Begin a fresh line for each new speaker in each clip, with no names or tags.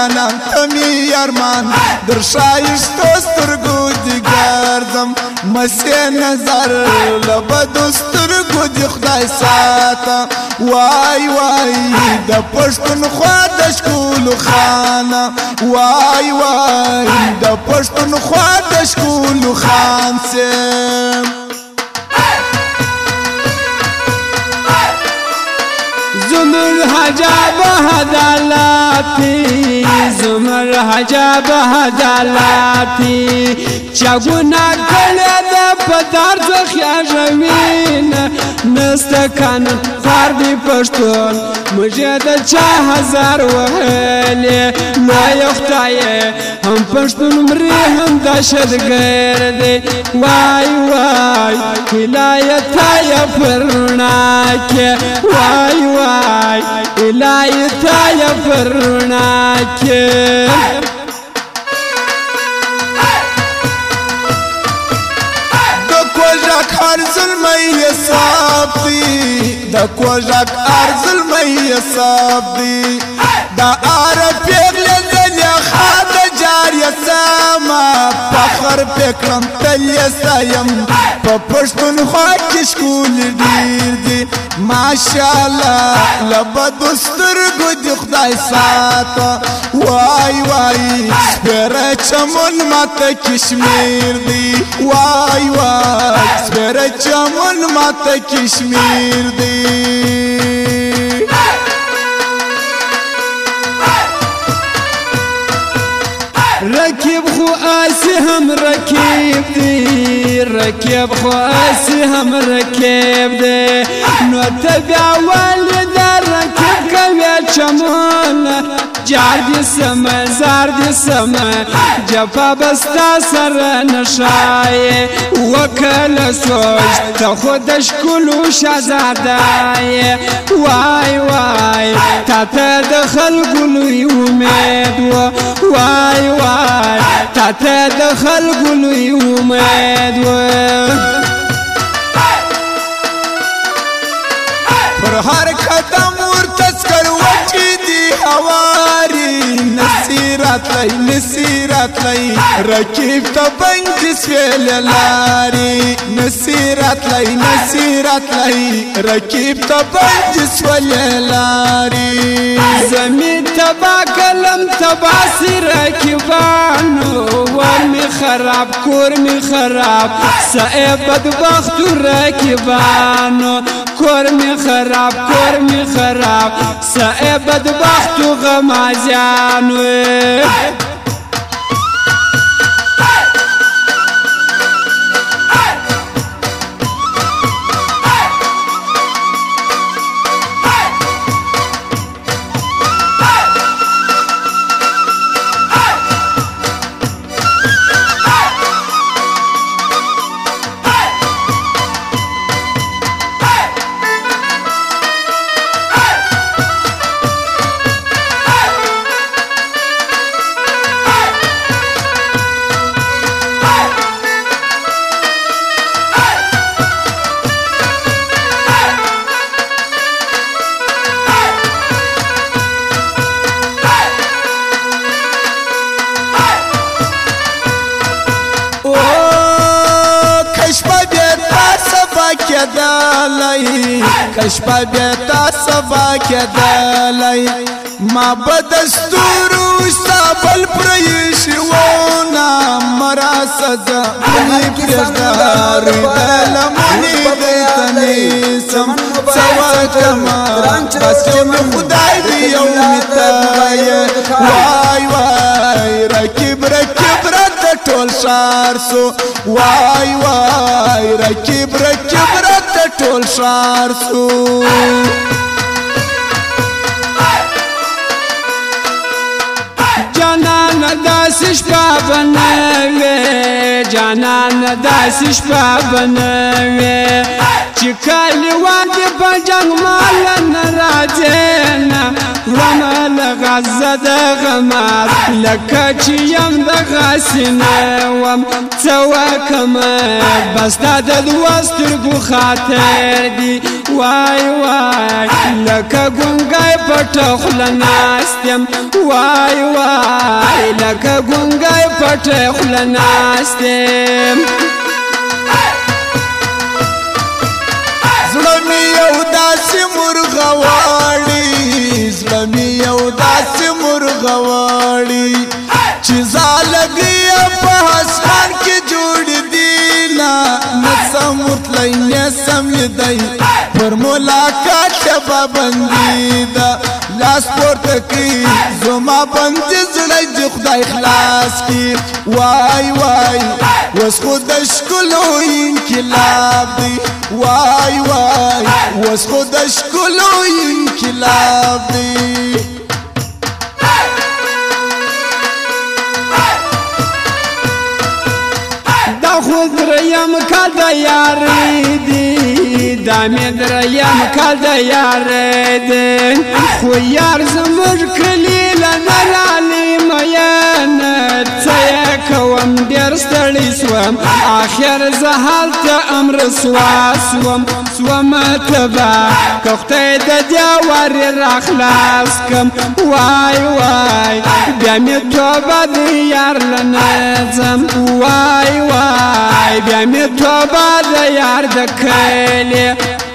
جانان تمی ارمان در شایستو سترگو دی گردم مسی نظر لبدو سترگو دی خدای ساتا وای وای دا پشتون خوادش کولو خانا وای وای دا پشتون خوادش کولو خان سیم
زمر حجاب عدالتی زمر حجاب عدالتی چگونه کله ده پدر زخیاجوین نستکن فردی پشتون مجھے دا 4000 وحلی لوی اختایه هم پشتون مری هم داشت گردی وای وای ولایتای فرناکه وای وای ولایتای فرناکه
هر ظلمی صاحب دی دا کوژک هر ظلمی صاحب دی دا عرب پیغلی زلی خواد جاری ساما فخر پکرم تلی سایم پا پشتون خواکش کول دیر دی ماشاءاللہ لبا دسترگو دی خدای ساتا وای وای سپیره چمون ماتا کشمیر دی وای وای سپیره چمون ماتا کشمیر دی
رکیب خو آسی هم رکیب دی رکیب خو آسی هم رکیب دی نو تبع والده رکیب کوی چمون جار دی سمه زار دی سمه جفا بستا سر نشای وکل سوش تا خودش کلو شزادای وای وای تا تدخل گلوی امید وای وای تا تدخل گلوی امید
پر هر قدم ورتذکر وجی دی هواری نصیرت لئی نصیرت لئی رکیب تا بنج سویل لاری نصیرت لئی نصیرت لئی رکیب تا بنج سویل لاری
زمین تبا کلم تبا سی رکیبانو ورمی خراب کورمی خراب سائے بدبختو رکیبانو کورمی خراب سائے بدبختو غمازیانو
کشپا بیتا سبا کدالی ما بدستورو استابل پریشونا مرا سزا منی پریشدار دلمونی دیتنی سم سوا کما بس کم خدای دیومی تای وای وای رکیب رکیب رد ٹول شار سو وای وای رکیب رکیب رد ټول شار سو
جانان داسش بابنوی جانان داسش بابنوی چکلی وادی پا جنگ مالا نرازینا رمال کا زد غمار لکه چې یم دغسې نه وم څه وکمه بس دا د دوه سترګو خاطر دي وای وای لکه ګونګی پټه خوله ناست یم وای وای لکه ګونګی پټه خوله ناست یم
زړه مې یو داسې مرغه غواړي زړه مې یو داسې مرغه غواړي چې زالګي په اسمان کې جوړ دي نه سم ورتلی نه سم لیدی پر ملاقات پابندي ده لاس پورته کړي زما بندي زړه دې خدای خلاص کړي وای وای وس خو د ښکلو انقلاب دی وای وای وس خو د ښکلو انقلاب دی
دا خو دریم کال د یارۍ دی دا مې دریم کال د یارۍ دی خو یار زموږ کلي له نه رالي مینه څه یې کوم ډېر ستړی سوم آخر زه هلته ام رسوا سوم تبا که خدای د دې وارې راخلاص کم وای وای بیا مې توبه د یار له نه ځم وای وای بیا مې توبه د یار د کلي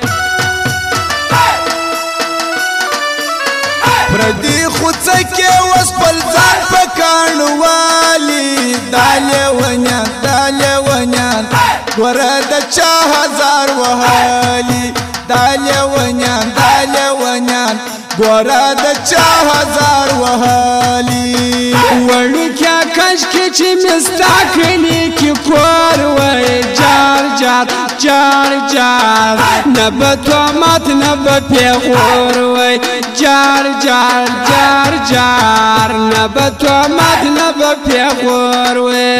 پردي خو څه کې اوس خپل ځان په کاڼو والي دا لیونیان ګوره د چا هزار وهالي دا لیونیان ګوره د چا هزار وهالي
وړوکیا کشکې چې مې ستا کلي کې کور وی جار نه به تهمت نه به پیغور وی جار نه به تهمت نه به پیغور وی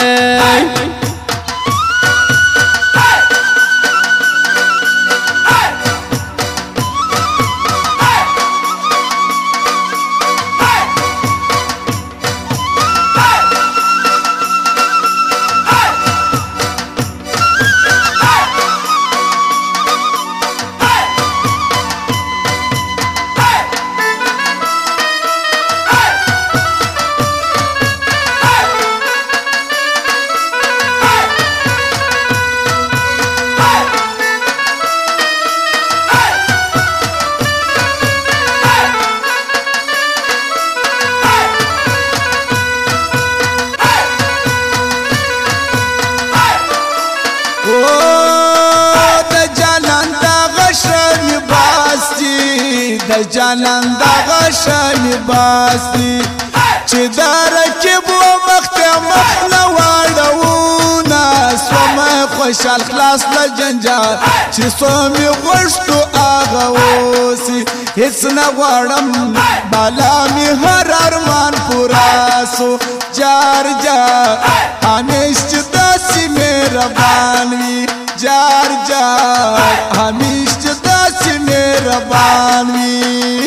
د جانان دغه شانې باسي چې دا رکب و مخته مخ نه واړونه سومه خوشحال خلاص له جنجال چې څو مې غوښتو هغه اوسي هېڅ نه غواړم بالا مې هر ارمان پوره سو جار همیش چې داسې مهربان وي جار همیش چې داسې مهربان وي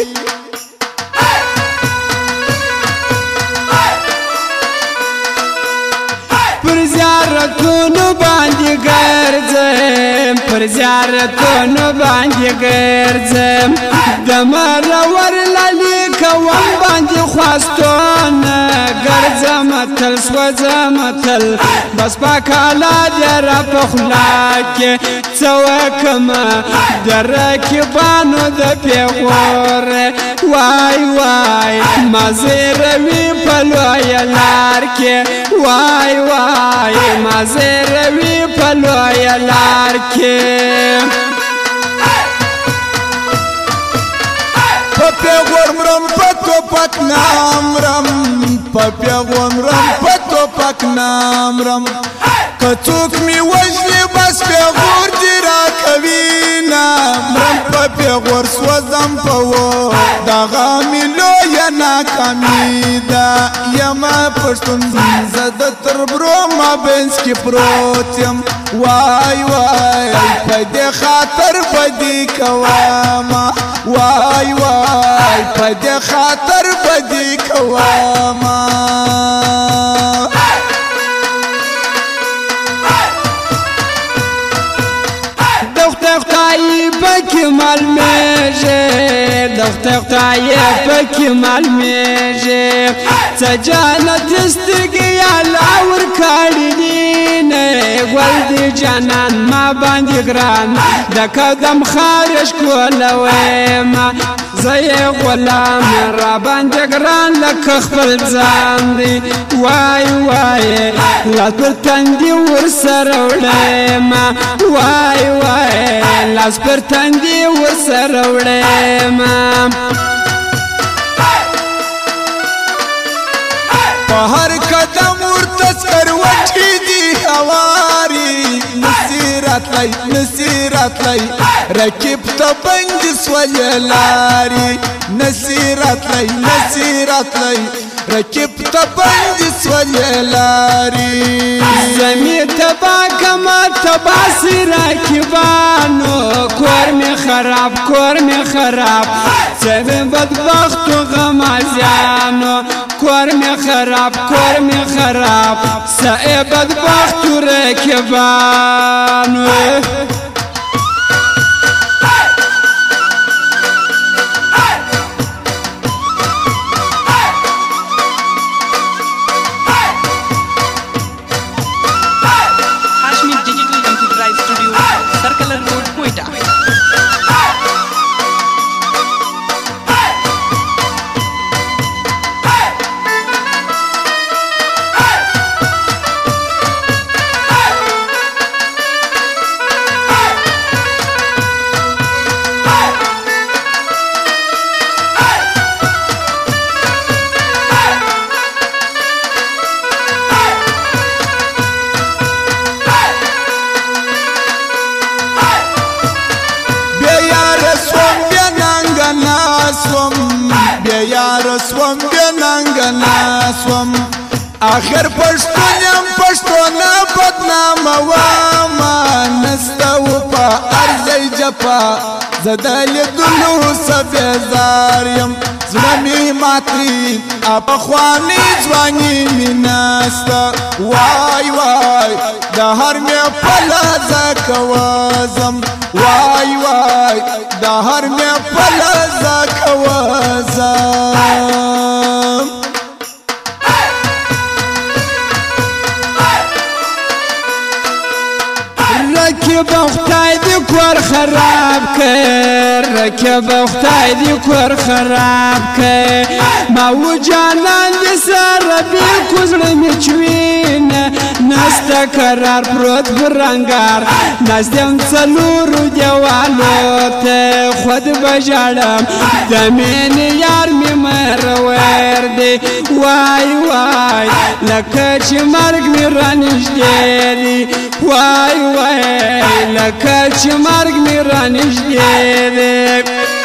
پر زیارتونو باندې ګرځم د مرور لالي کوم باندې خواستونه ګرځم تل سوځم تل بس پاکاله دې را په خوله کې څه وکمه د رقیبانو د پیغور وای وای مزې روي په لویه لار کې وای وای مزې روي په لویه لار کې
په پیغور مرم په توپک نامرم په پیغور مرم په توپک نامرم که څوک مې وژني بس پیغور دې راکوي نه مرم په پیغور سوځم په و دغه مې لویه ناکامي ده یمه پښتون زه د تربرو مابینځ کې پروت یم وای وای په دې خاطر بدی کواما وای وای پدې خاطر بدی کواما
خدای پاکی معلومیږي د خدای پاکی معلومیږي څه جنت سترګې الله ورکړي دي نه ګل د جانان ما باندې ګران د قدم خارج کولوم زه یې غلام را باندې ګران لکه خپل ځان دی وای وای لاس پر تندي ورسره وړم وای وای لاس پر تندي ورسره وړم
په هر قدم ورته سکروټې دي هواري نصیرت لای رکب ته بند سولې لاري نصیرت لای رکب ته بند سولې لاري
زمي تبا کما تبا سرا کبانو کور می خراب سبب بدبخت و غمازیانو کور می خراب سبب بدبخت و رکبانو
آخر پښتونه بدنامه واما نسته وفا ارزی جفا زه د لیدلو څه بیزار یم زړه مې ماتې پخواني ځواني مې نسته وای وای د هر مې په لحظه کوزم وای وای د هر مې په لحظه کوزم
رکب خدای دی کور خراب کر رکب خدای دی کور خراب کر ما و جانان دی سر بی کزر میچوین نستا قرار پروت برانگار نستم سلورو دیوالو ته خود بجارم دمین یار می مرور دی وای وای لکه چی مرگ می رانشده دی وای وای لکه چی مرگ می رانشده دی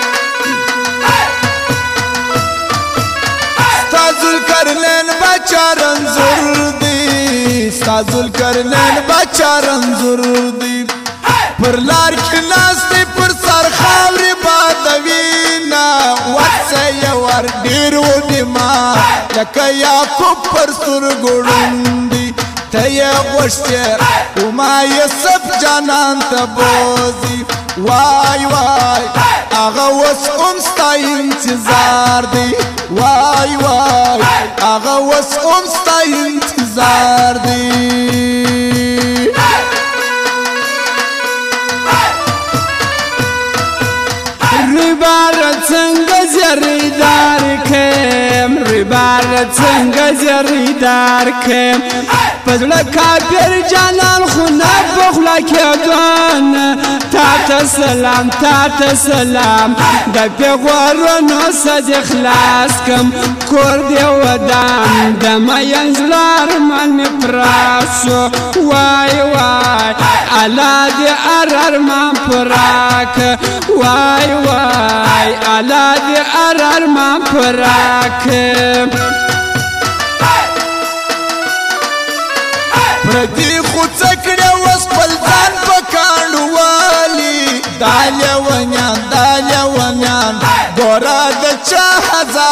ستازل کرنن بچا رنزور دی ستازل کرنن بچا رنزور دی پر لار کلاستی پر سر خاوری بادوینا وڅه یور ډیرو دی ما لکه یعقوب پر سر ګړوندی ته یې غوښتې او ما یې سب جانان ته بوزي وای وای هغه اوس هم ستا انتظار دی وای وای هغه اوس هم ستا انتظار دی
ریبار څنګه زریدار کم پزړه کافر جانان خو نه بخلا کېدون تا ته سلام د پیغورونو صد اخلاص کم کور دی ودان د مینزلار من می پراسو وای وای الا دی ارمان پراک وای وای الا دی ارمان پراک
پردی خود سکڑے وس پل ځان پکانډوالی داله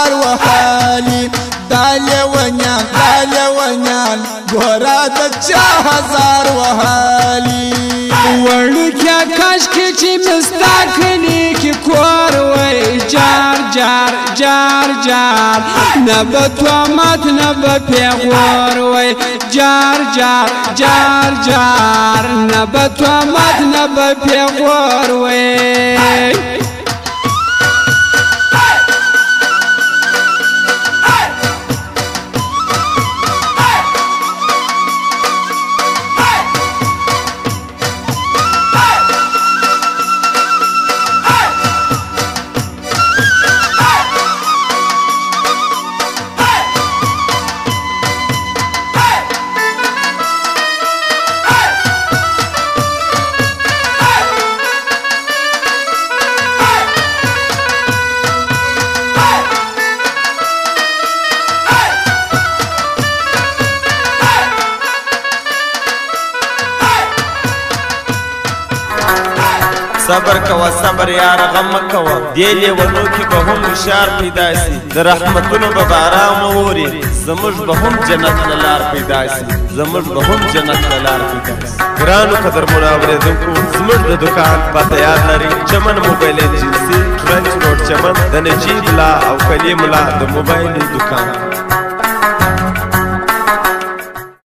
هزار وحالي دالي ونيان ګورا د چا هزار وحالي
وړوکیا کاشکې چې مستا کلي کې کور وای جار جار جار جار نه به تومت نه به پیغور وای جار جار جار جار نه به تومت نه به پیغور وای
صبر کوا صبر یار غم کوا دی لیونو کې به هم هوښیار پیدا سي د رحمتونو به باران ووري زموږ به هم جنت له لار پیدا سي زموږ به هم جنت له لار پیدا سي ګرانو قدرمنو اورېدونکو زموږ د دوکان پته یاد لري چمن موبایل ایجنسي ټرنچ روډ چمن د نجیب لا او کلیم لا د موبایل دوکان